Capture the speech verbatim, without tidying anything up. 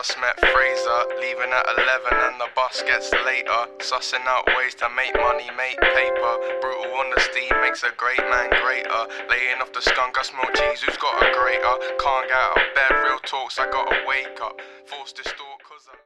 just met Fraser, leaving at eleven and the bus gets later. Sussing out ways to make money, make paper. Brutal on the steam makes a great man greater. Laying off the skunk, I smoke cheese, who's got a grater? Can't get out of bed, real talks, I gotta wake up. Forced to store cause I